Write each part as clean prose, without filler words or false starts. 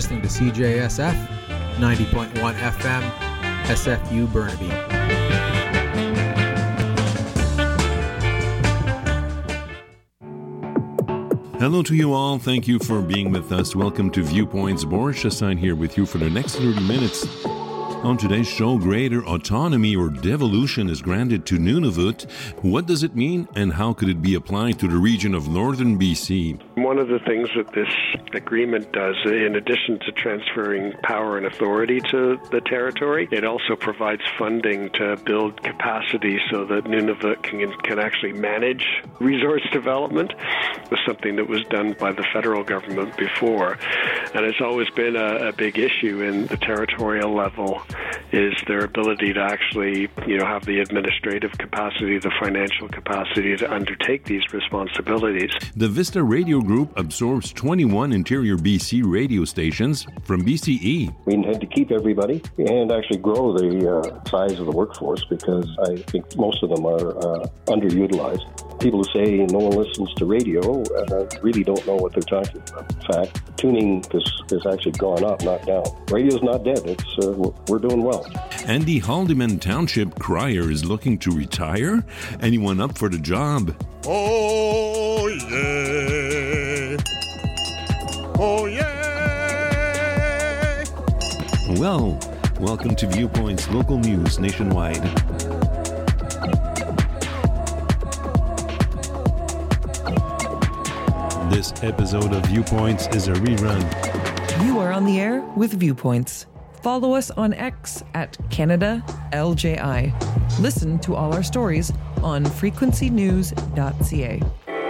listening to CJSF 90.1 FM, SFU Burnaby. Hello to you all. Thank you for being with us. Welcome to Viewpoints. Boris Chassagne here with you for the next 30 minutes. On today's show, greater autonomy or devolution is granted to Nunavut. What does it mean, and how could it be applied to the region of northern BC? One of the things that this agreement does, in addition to transferring power and authority to the territory, it also provides funding to build capacity so that Nunavut can actually manage resource development. It was something that was done by the federal government before. And it's always been a big issue in the territorial level, is their ability to actually, have the administrative capacity, the financial capacity to undertake these responsibilities. The Vista Radio Group absorbs 21 interior BC radio stations from BCE. We intend to keep everybody and actually grow the size of the workforce, because I think most of them are underutilized. People who say no one listens to radio really don't know what they're talking about. In fact, tuning has actually gone up, not down. Radio's not dead. We're doing well. Andy Haldeman Township Crier is looking to retire. Anyone up for the job? Oh, yeah. Oh, yeah. Well, welcome to Viewpoints, local news nationwide. This episode of Viewpoints is a rerun. You are on the air with Viewpoints. Follow us on X at CanadaLJI. Listen to all our stories on frequencynews.ca.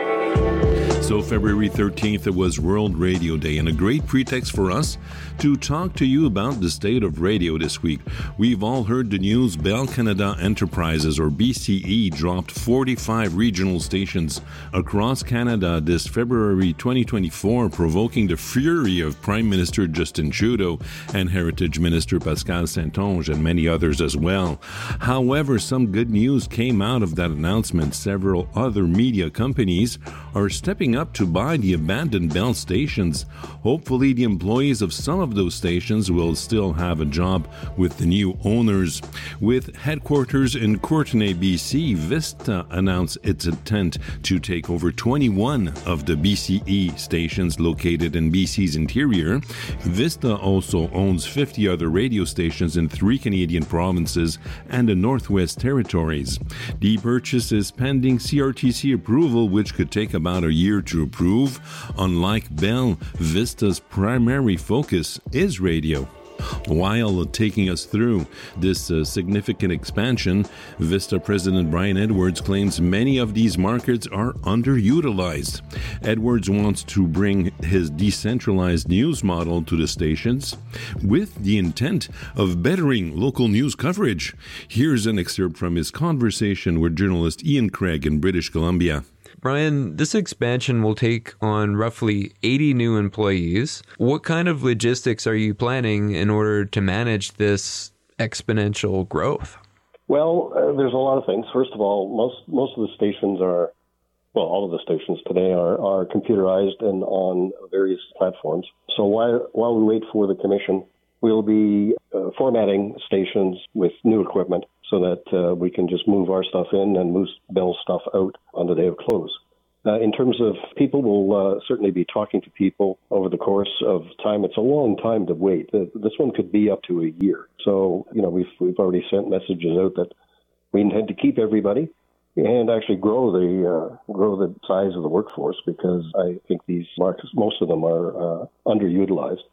So February 13th, it was World Radio Day, and a great pretext for us to talk to you about the state of radio this week. We've all heard the news. Bell Canada Enterprises, or BCE, dropped 45 regional stations across Canada this February 2024, provoking the fury of Prime Minister Justin Trudeau and Heritage Minister Pascal Saint-Onge and many others as well. However, some good news came out of that announcement. Several other media companies are stepping up to buy the abandoned Bell stations. Hopefully, the employees of some of those stations will still have a job with the new owners. With headquarters in Courtenay, BC, Vista announced its intent to take over 21 of the BCE stations located in BC's interior. Vista also owns 50 other radio stations in 3 Canadian provinces and the Northwest Territories. The purchase is pending CRTC approval, which could take about a year to approve. Unlike Bell, Vista's primary focus is radio. While taking us through this significant expansion, Vista President Brian Edwards claims many of these markets are underutilized. Edwards wants to bring his decentralized news model to the stations with the intent of bettering local news coverage. Here's an excerpt from his conversation with journalist Ian Craig in British Columbia. Brian, this expansion will take on roughly 80 new employees. What kind of logistics are you planning in order to manage this exponential growth? Well, there's a lot of things. First of all, most of the stations all of the stations today are computerized and on various platforms. So while we wait for the commission, we'll be formatting stations with new equipment so that we can just move our stuff in and move Bell's stuff out on the day of close. In terms of people, we'll certainly be talking to people over the course of time. It's a long time to wait. This one could be up to a year. So, we've already sent messages out that we intend to keep everybody and actually grow the size of the workforce, because I think these markets, most of them are underutilized.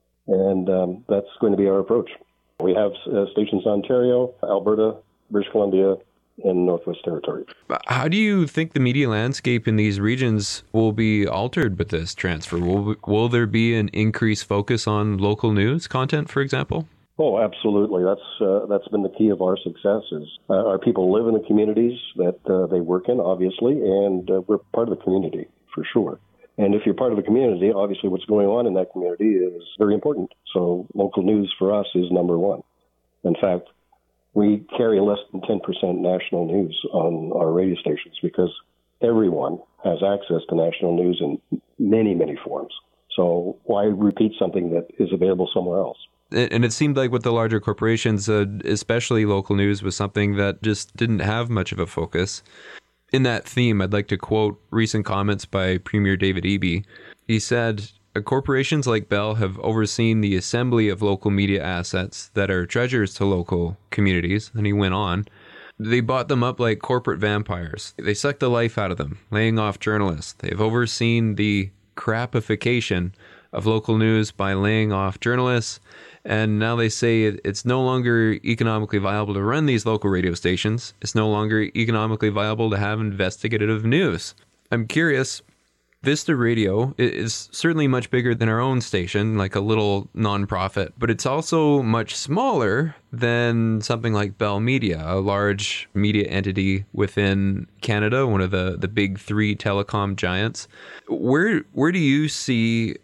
And that's going to be our approach. We have stations in Ontario, Alberta, British Columbia, and Northwest Territories. How do you think the media landscape in these regions will be altered with this transfer? Will there be an increased focus on local news content, for example? Oh, absolutely. That's been the key of our success. Is our people live in the communities that they work in, obviously, and we're part of the community for sure. And if you're part of the community, obviously what's going on in that community is very important. So local news for us is number one. In fact, we carry less than 10% national news on our radio stations because everyone has access to national news in many, many forms. So why repeat something that is available somewhere else? And it seemed like with the larger corporations, especially local news, was something that just didn't have much of a focus. In that theme, I'd like to quote recent comments by Premier David Eby. He said, corporations like Bell have overseen the assembly of local media assets that are treasures to local communities. And he went on, they bought them up like corporate vampires. They sucked the life out of them, laying off journalists. They've overseen the crapification of local news by laying off journalists. And now they say it's no longer economically viable to run these local radio stations. It's no longer economically viable to have investigative news. I'm curious, Vista Radio is certainly much bigger than our own station, like a little nonprofit, but it's also much smaller than something like Bell Media, a large media entity within Canada, one of the big three telecom giants. Where do you see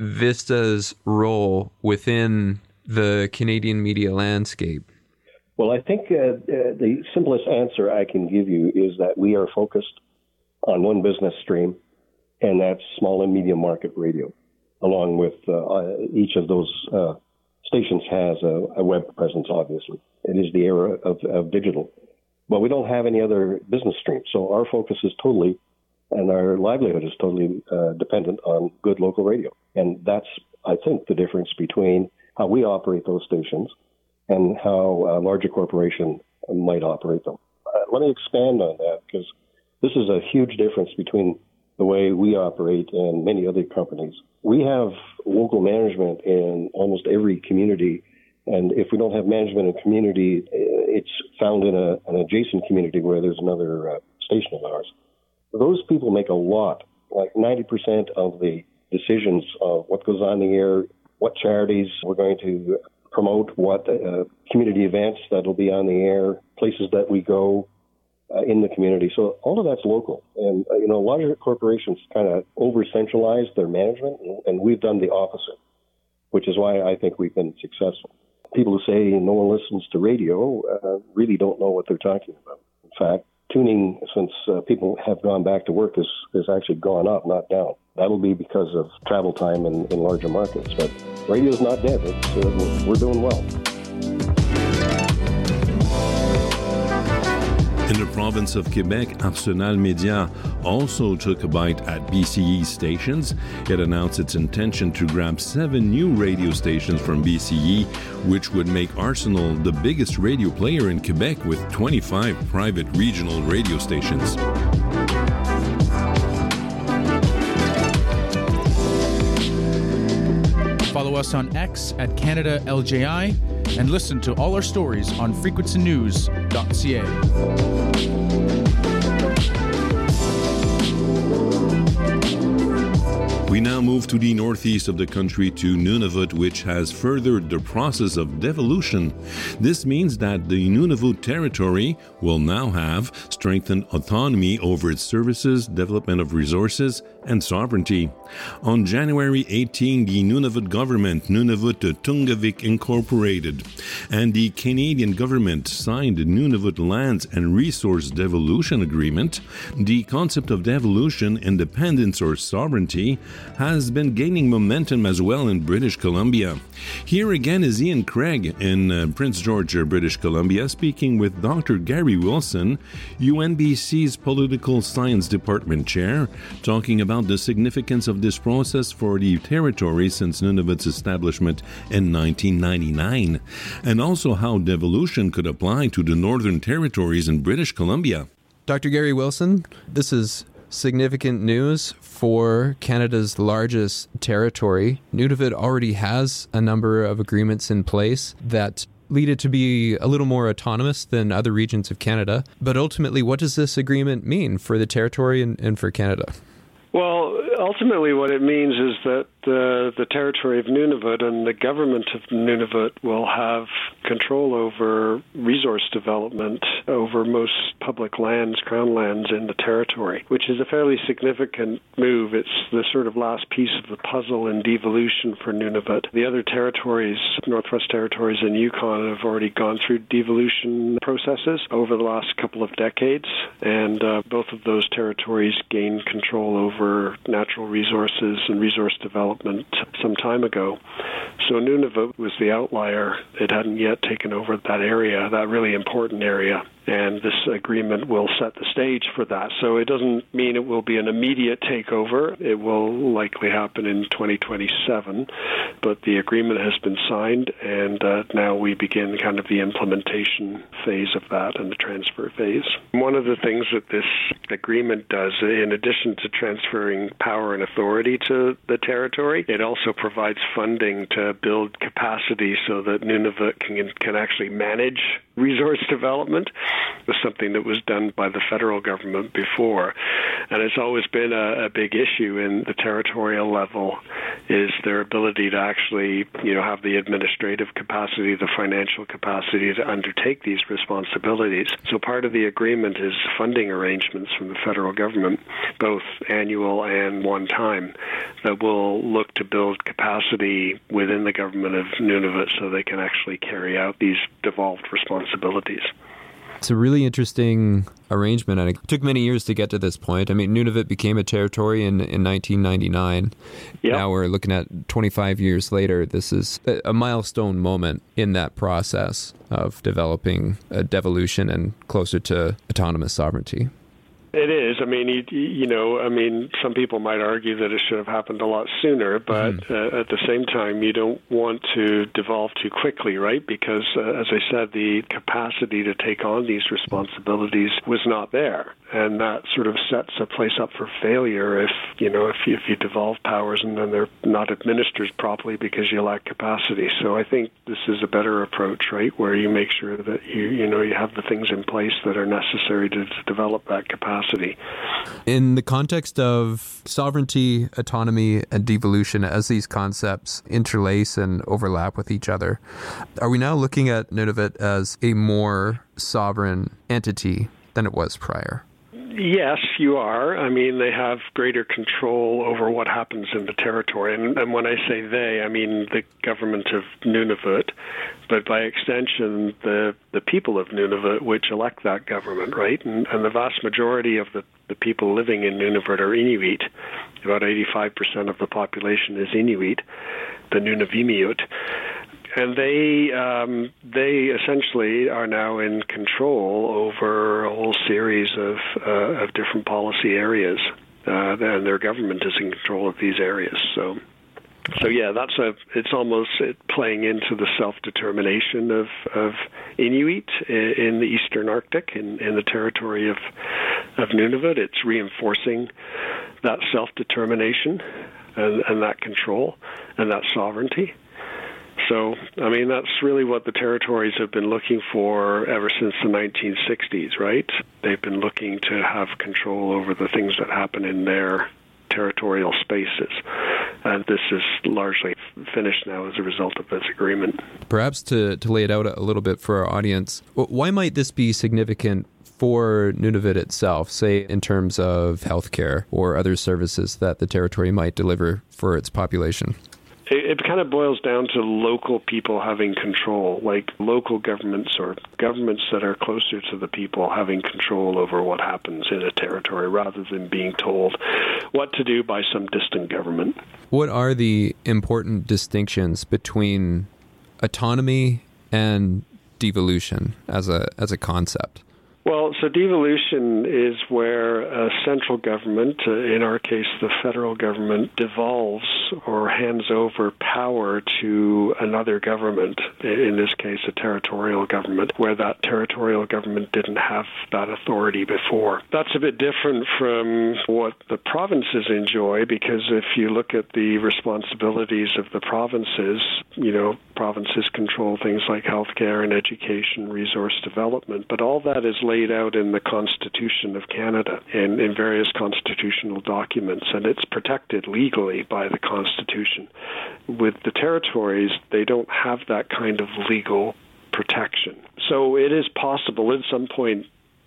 Vista's role within the Canadian media landscape? Well, I think the simplest answer I can give you is that we are focused on one business stream, and that's small and medium market radio, along with each of those stations has a web presence, obviously. It is the era of digital. But we don't have any other business stream, so our focus is totally, and our livelihood is totally dependent on good local radio. And that's, I think, the difference between how we operate those stations and how a larger corporation might operate them. Let me expand on that, because this is a huge difference between the way we operate and many other companies. We have local management in almost every community, and if we don't have management in a community, it's found in an adjacent community where there's another station of ours. Those people make a lot, like 90% of the decisions of what goes on the air, what charities we're going to promote, what community events that will be on the air, places that we go in the community. So all of that's local. And, a lot of corporations kind of over-centralize their management, and we've done the opposite, which is why I think we've been successful. People who say no one listens to radio really don't know what they're talking about. In fact, tuning, since people have gone back to work, has actually gone up, not down. That'll be because of travel time in larger markets. But radio's not dead. We're doing well. In the province of Quebec, Arsenal Media also took a bite at BCE stations. It announced its intention to grab 7 new radio stations from BCE, which would make Arsenal the biggest radio player in Quebec with 25 private regional radio stations. Follow us on X at Canada LJI and listen to all our stories on frequencynews.ca. We now move to the northeast of the country to Nunavut, which has furthered the process of devolution. This means that the Nunavut territory will now have strengthened autonomy over its services, development of resources, and sovereignty. On January 18, the Nunavut government, Nunavut Tungavik Incorporated, and the Canadian government signed the Nunavut Lands and Resource Devolution Agreement. The concept of devolution, independence, or sovereignty has been gaining momentum as well in British Columbia. Here again is Ian Craig in Prince George, British Columbia, speaking with Dr. Gary Wilson, UNBC's Political Science Department Chair, talking about the significance of this process for the territory since Nunavut's establishment in 1999, and also how devolution could apply to the Northern Territories in British Columbia. Dr. Gary Wilson, this is significant news for Canada's largest territory. Nunavut already has a number of agreements in place that lead it to be a little more autonomous than other regions of Canada. But ultimately, what does this agreement mean for the territory and for Canada? Well, ultimately what it means is that the territory of Nunavut and the government of Nunavut will have control over resource development over most public lands, crown lands in the territory, which is a fairly significant move. It's the sort of last piece of the puzzle in devolution for Nunavut. The other territories, Northwest Territories and Yukon, have already gone through devolution processes over the last couple of decades, and both of those territories gained control over natural resources and resource development development some time ago. So Nunavut was the outlier. It hadn't yet taken over that area, that really important area. And this agreement will set the stage for that. So it doesn't mean it will be an immediate takeover. It will likely happen in 2027. But the agreement has been signed, and now we begin kind of the implementation phase of that and the transfer phase. One of the things that this agreement does, in addition to transferring power and authority to the territory, it also provides funding to build capacity so that Nunavut can actually manage resource development. It was something that was done by the federal government before. And it's always been a big issue in the territorial level, is their ability to actually, have the administrative capacity, the financial capacity to undertake these responsibilities. So part of the agreement is funding arrangements from the federal government, both annual and one time, that will look to build capacity within the government of Nunavut so they can actually carry out these devolved responsibilities. It's a really interesting arrangement, and it took many years to get to this point. I mean, Nunavut became a territory in 1999. Yep. Now we're looking at 25 years later. This is a milestone moment in that process of developing a devolution and closer to autonomous sovereignty. It is. I mean, some people might argue that it should have happened a lot sooner, but at the same time, you don't want to devolve too quickly, right? Because, as I said, the capacity to take on these responsibilities was not there. And that sort of sets a place up for failure if you devolve powers and then they're not administered properly because you lack capacity. So I think this is a better approach, right, where you make sure that you have the things in place that are necessary to develop that capacity. In the context of sovereignty, autonomy, and devolution, as these concepts interlace and overlap with each other, are we now looking at Nunavut as a more sovereign entity than it was prior? Yes, you are. I mean, they have greater control over what happens in the territory. And when I say they, I mean the government of Nunavut, but by extension, the people of Nunavut, which elect that government, right? And the vast majority of the people living in Nunavut are Inuit. About 85% of the population is Inuit, the Nunavimmiut. And they essentially are now in control over a whole series of different policy areas, and their government is in control of these areas. So yeah, it's almost playing into the self-determination of Inuit in the Eastern Arctic, in the territory of Nunavut. It's reinforcing that self-determination and that control and that sovereignty. So, I mean, that's really what the territories have been looking for ever since the 1960s, right? They've been looking to have control over the things that happen in their territorial spaces. And this is largely finished now as a result of this agreement. Perhaps to lay it out a little bit for our audience, why might this be significant for Nunavut itself, say in terms of healthcare or other services that the territory might deliver for its population? It kind of boils down to local people having control, like local governments or governments that are closer to the people having control over what happens in a territory rather than being told what to do by some distant government. What are the important distinctions between autonomy and devolution as a concept? Well, so devolution is where a central government, in our case the federal government, devolves or hands over power to another government, in this case a territorial government, where that territorial government didn't have that authority before. That's a bit different from what the provinces enjoy, because if you look at the responsibilities of the provinces, provinces control things like healthcare and education, resource development, but all that is laid out in the Constitution of Canada and in various constitutional documents, and it's protected legally by the Constitution. With the territories, they don't have that kind of legal protection. So it is possible at some point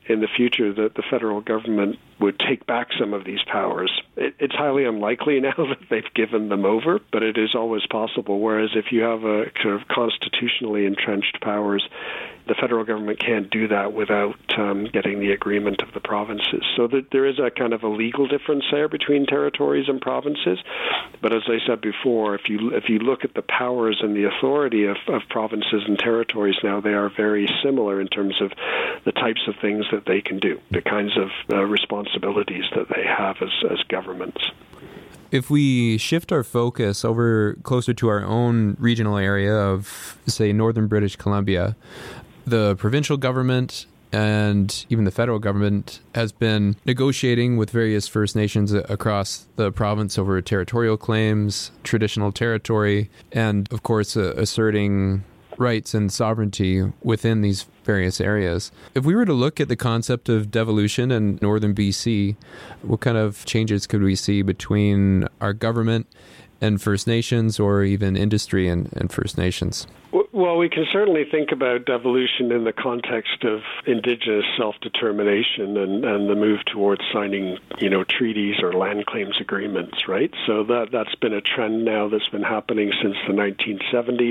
in the future that the federal government would take back some of these powers. It's highly unlikely now that they've given them over, but it is always possible. Whereas if you have a sort of constitutionally entrenched powers, the federal government can't do that without getting the agreement of the provinces. So there is a kind of a legal difference there between territories and provinces. But as I said before, if you look at the powers and the authority of provinces and territories now, they are very similar in terms of the types of things that they can do, the kinds of responsibilities that they have as governments. If we shift our focus over closer to our own regional area of, say, northern British Columbia, the provincial government and even the federal government has been negotiating with various First Nations across the province over territorial claims, traditional territory, and, of course, asserting rights and sovereignty within these various areas. If we were to look at the concept of devolution in northern BC, what kind of changes could we see between our government and First Nations, or even industry and First Nations? Well, we can certainly think about devolution in the context of Indigenous self-determination and the move towards signing, treaties or land claims agreements, right? So that's been a trend now that's been happening since the 1970s.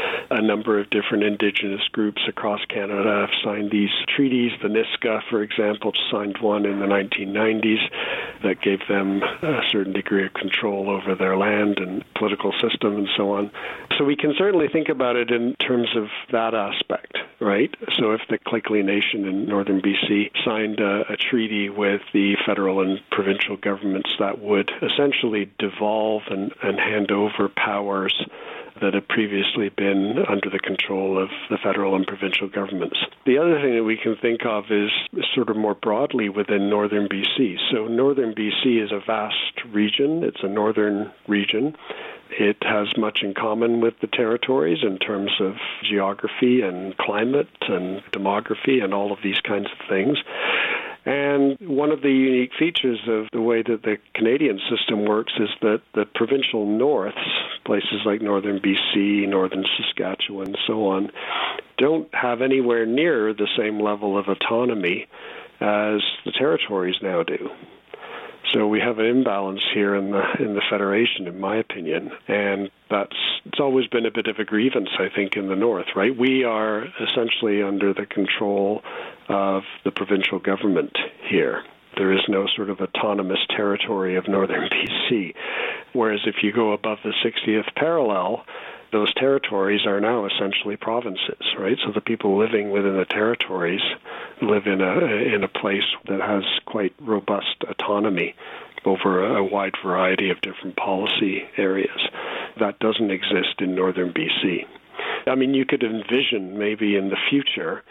A number of different Indigenous groups across Canada have signed these treaties. The Nisga'a, for example, signed one in the 1990s that gave them a certain degree of control over their land and political system and so on. So we can certainly think about it in terms of that aspect, right? So if the Tsilhqot'in Nation in northern BC signed a treaty with the federal and provincial governments that would essentially devolve and hand over powers that had previously been under the control of the federal and provincial governments. The other thing that we can think of is sort of more broadly within northern BC. So northern BC is a vast region. It's a northern region. It has much in common with the territories in terms of geography and climate and demography and all of these kinds of things. And one of the unique features of the way that the Canadian system works is that the provincial norths, places like northern BC, northern Saskatchewan, and so on, don't have anywhere near the same level of autonomy as the territories now do. So we have an imbalance here in the Federation, in my opinion, and it's always been a bit of a grievance, I think, in the North, right? We are essentially under the control of the provincial government here. There is no sort of autonomous territory of northern BC, whereas if you go above the 60th parallel, those territories are now essentially provinces, right? So the people living within the territories live in a place that has quite robust autonomy over a wide variety of different policy areas. That doesn't exist in northern BC. I mean, you could envision maybe in the future,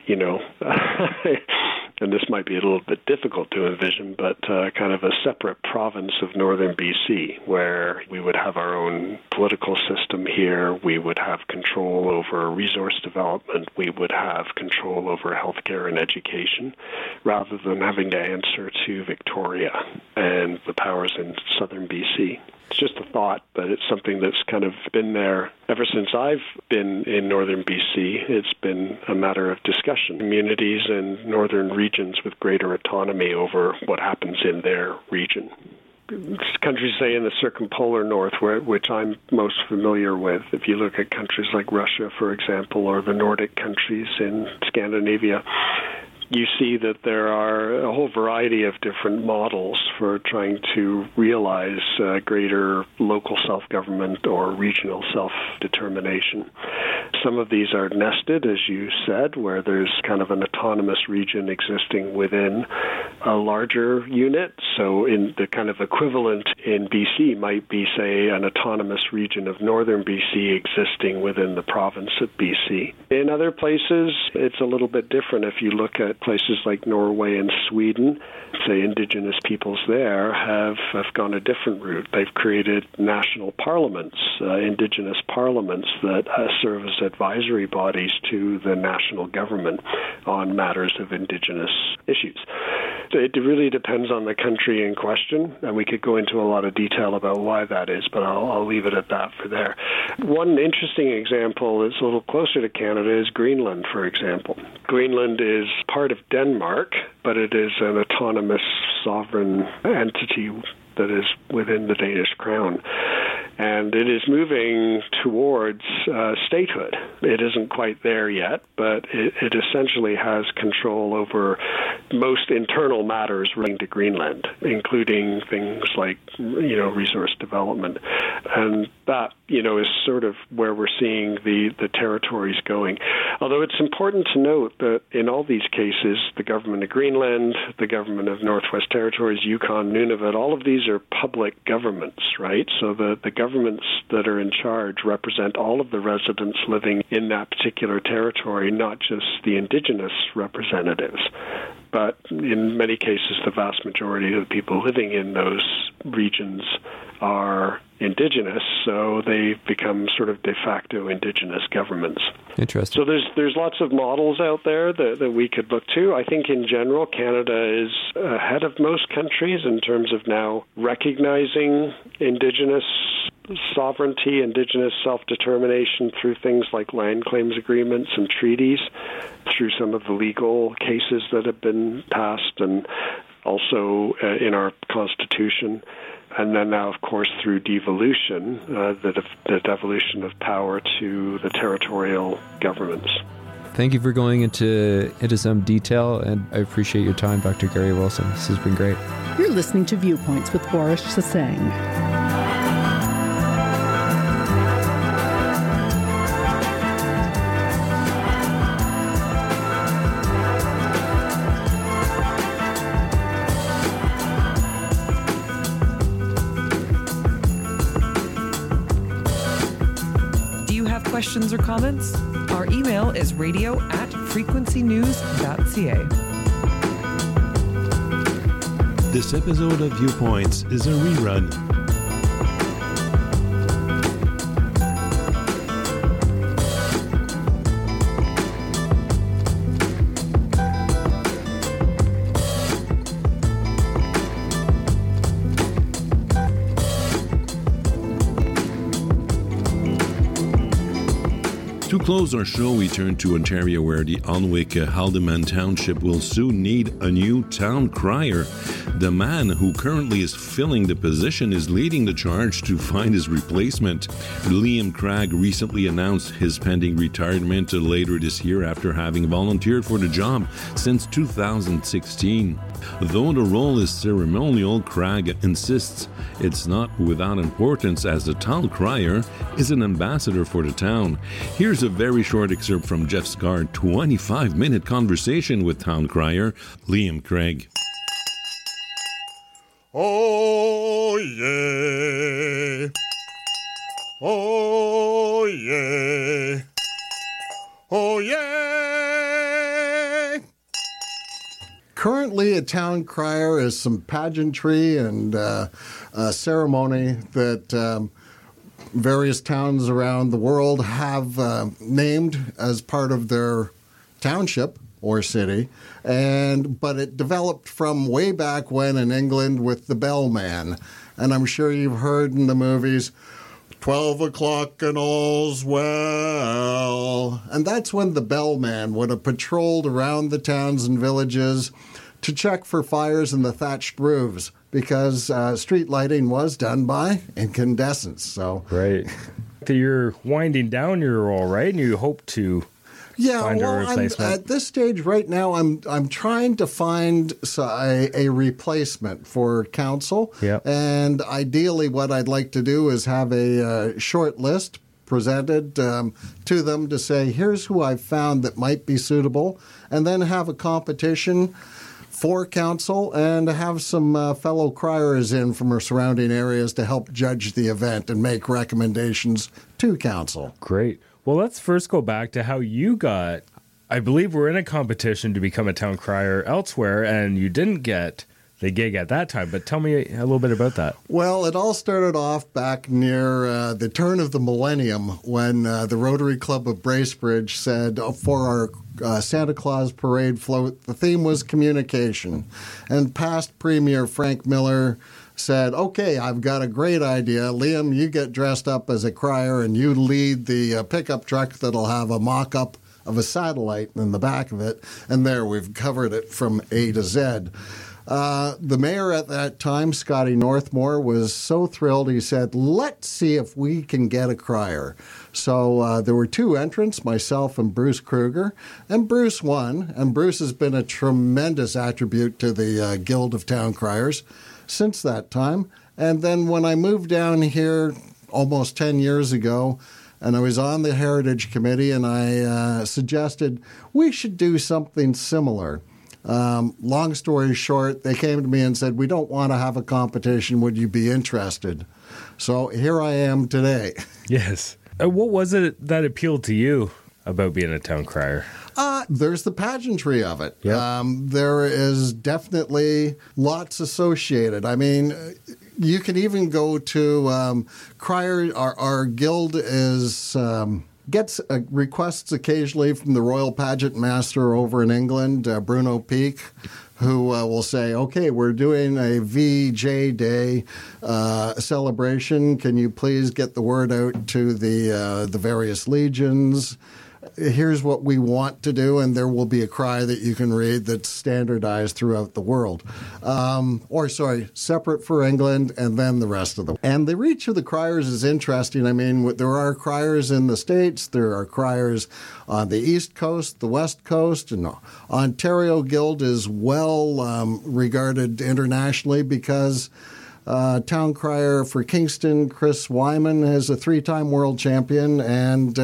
and this might be a little bit difficult to envision, but kind of a separate province of northern BC where we would have our own political system here, we would have control over resource development, we would have control over healthcare and education, rather than having to answer to Victoria and the powers in southern BC. It's just a thought, but it's something that's kind of been there ever since I've been in northern BC. It's been a matter of discussion. Communities in northern regions with greater autonomy over what happens in their region. Countries, say, in the circumpolar north, which I'm most familiar with, if you look at countries like Russia, for example, or the Nordic countries in Scandinavia, you see that there are a whole variety of different models for trying to realize greater local self-government or regional self-determination. Some of these are nested, as you said, where there's kind of an autonomous region existing within a larger unit. So in the kind of equivalent in BC might be, say, an autonomous region of northern BC existing within the province of BC. In other places, it's a little bit different. If you look at places like Norway and Sweden, say Indigenous peoples there have gone a different route. They've created national parliaments, Indigenous parliaments that serve as advisory bodies to the national government on matters of Indigenous issues. It really depends on the country in question, and we could go into a lot of detail about why that is, but I'll leave it at that for there. One interesting example that's a little closer to Canada is Greenland, for example. Greenland is part of Denmark, but it is an autonomous sovereign entity that is within the Danish crown. And it is moving towards statehood. It isn't quite there yet, but it essentially has control over most internal matters relating to Greenland, including things like, resource development. And that, is sort of where we're seeing the territories going. Although it's important to note that in all these cases, the government of Greenland, the government of Northwest Territories, Yukon, Nunavut, all of these are public governments, right? So the governments that are in charge represent all of the residents living in that particular territory, not just the indigenous representatives. But in many cases, the vast majority of the people living in those regions are indigenous, so they become sort of de facto indigenous governments. Interesting. So there's lots of models out there that we could look to. I think in general, Canada is ahead of most countries in terms of now recognizing indigenous sovereignty, indigenous self-determination through things like land claims agreements and treaties, through some of the legal cases that have been passed, and also in our Constitution. And then now, of course, through devolution, the devolution of power to the territorial governments. Thank you for going into some detail, and I appreciate your time, Dr. Gary Wilson. This has been great. You're listening to Viewpoints with Boris Sassang. Questions or comments? Our email is radio@frequencynews.ca. This episode of Viewpoints is a rerun. To close our show, we turn to Ontario, where the Alnwick-Haldimand Township will soon need a new town crier. The man who currently is filling the position is leading the charge to find his replacement. Liam Cragg recently announced his pending retirement later this year after having volunteered for the job since 2016. Though the role is ceremonial, Cragg insists it's not without importance, as the town crier is an ambassador for the town. Here's a very short excerpt from Jeff Scar's 25-minute conversation with town crier Liam Cragg. Oh yeah, oh yeah, oh yeah. Currently, a town crier is some pageantry and a ceremony that various towns around the world have named as part of their township or city, but it developed from way back when in England with the bellman. And I'm sure you've heard in the movies, 12 o'clock and all's well. And that's when the bellman would have patrolled around the towns and villages to check for fires in the thatched roofs, because street lighting was done by incandescents. So right. You're winding down your role, right? And you hope to find a replacement. At this stage right now, I'm trying to find a replacement for council. Yep. And ideally what I'd like to do is have a short list presented to them to say, here's who I've found that might be suitable, and then have a competition for council and have some fellow criers in from our surrounding areas to help judge the event and make recommendations to council. Great. Well, let's first go back to how you got, I believe we're in a competition to become a town crier elsewhere, and you didn't get the gig at that time. But tell me a little bit about that. Well, it all started off back near the turn of the millennium when the Rotary Club of Bracebridge said for our Santa Claus parade float, the theme was communication. And past Premier Frank Miller said, okay, I've got a great idea. Liam, you get dressed up as a crier and you lead the pickup truck that'll have a mock-up of a satellite in the back of it. And there, we've covered it from A to Z. The mayor at that time, Scotty Northmore, was so thrilled. He said, let's see if we can get a crier. So there were two entrants, myself and Bruce Kruger, and Bruce won. And Bruce has been a tremendous attribute to the Guild of Town Criers since that time. And then when I moved down here almost 10 years ago, and I was on the Heritage Committee, and I suggested we should do something similar. Long story short, they came to me and said, we don't want to have a competition. Would you be interested? So here I am today. Yes. What was it that appealed to you about being a town crier? There's the pageantry of it. Yep. There is definitely lots associated. I mean, you can even go to crier. Our guild is gets requests occasionally from the Royal Pageant Master over in England, Bruno Peake, who will say, okay, we're doing a VJ Day celebration. Can you please get the word out to the various legions? Here's what we want to do, and there will be a cry that you can read that's standardized throughout the world. Separate for England and then the rest of the world. And the reach of the criers is interesting. I mean, there are criers in the States, there are criers on the East Coast, the West Coast, and Ontario Guild is well regarded internationally because town crier for Kingston, Chris Wyman, is a 3-time world champion, and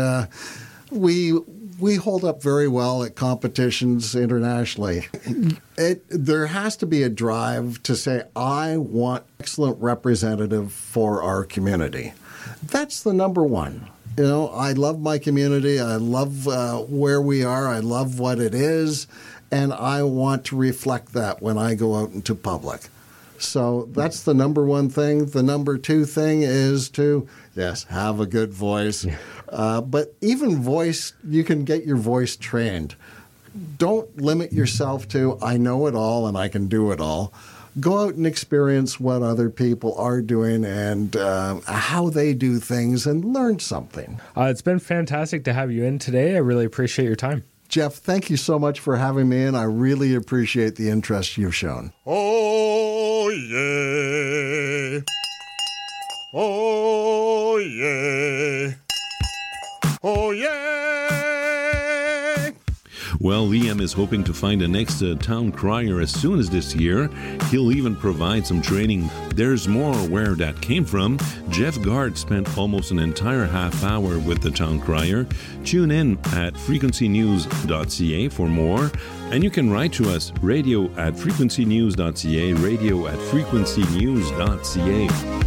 we hold up very well at competitions internationally. There has to be a drive to say, I want excellent representative for our community. That's the number one. You know, I love my community. I love where we are. I love what it is. And I want to reflect that when I go out into public. So that's the number one thing. The number two thing is to, yes, have a good voice. But even voice, you can get your voice trained. Don't limit yourself to, I know it all and I can do it all. Go out and experience what other people are doing and how they do things and learn something. It's been fantastic to have you in today. I really appreciate your time. Jeff, thank you so much for having me in. I really appreciate the interest you've shown. Oh, yeah. Oh, yeah. Oh, yeah. Well, Liam is hoping to find a next town crier as soon as this year. He'll even provide some training. There's more where that came from. Jeff Gard spent almost an entire half hour with the town crier. Tune in at frequencynews.ca for more. And you can write to us, radio@frequencynews.ca, radio@frequencynews.ca.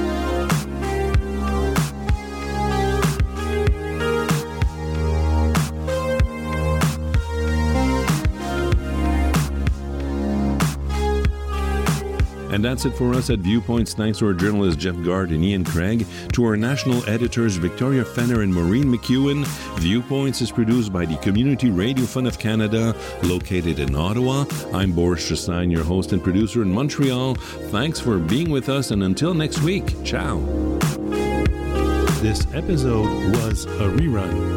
And that's it for us at Viewpoints. Thanks to our journalists Jeff Gard and Ian Craig, to our national editors Victoria Fenner and Maureen McEwen. Viewpoints is produced by the Community Radio Fund of Canada, located in Ottawa. I'm Boris Chassagne, your host and producer in Montreal. Thanks for being with us, and until next week, ciao. This episode was a rerun.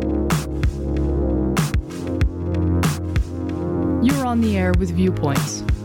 With Viewpoints.